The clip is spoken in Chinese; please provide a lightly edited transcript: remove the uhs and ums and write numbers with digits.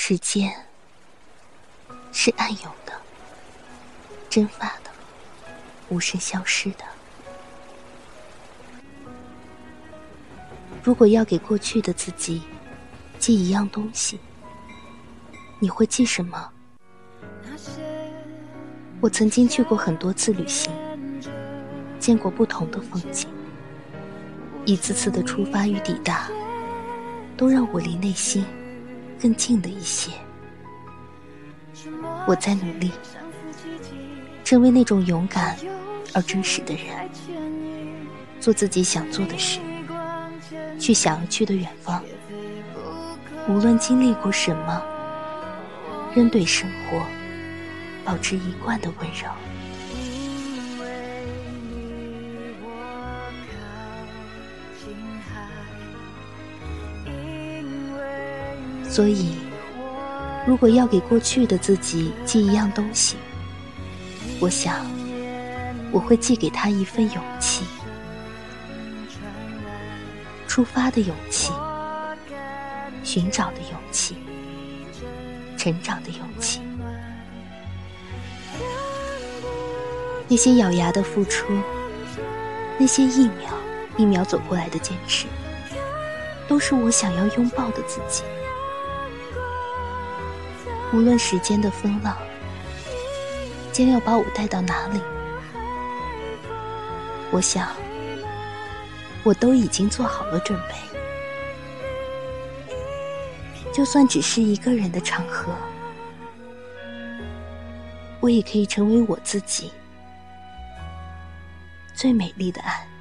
时间是暗涌的、蒸发的、无声消失的。如果要给过去的自己记一样东西，你会记什么？我曾经去过很多次旅行，见过不同的风景，一次次的出发与抵达，都让我离内心更近了一些。我在努力，成为那种勇敢而真实的人，做自己想做的事，去想要去的远方。无论经历过什么，仍对生活保持一贯的温柔。所以如果要给过去的自己寄一样东西，我想我会寄给他一份勇气，出发的勇气，寻找的勇气，成长的勇气。那些咬牙的付出，那些一秒一秒走过来的坚持，都是我想要拥抱的自己。无论时间的风浪将要把我带到哪里，我想我都已经做好了准备。就算只是一个人的场合，我也可以成为我自己最美丽的爱。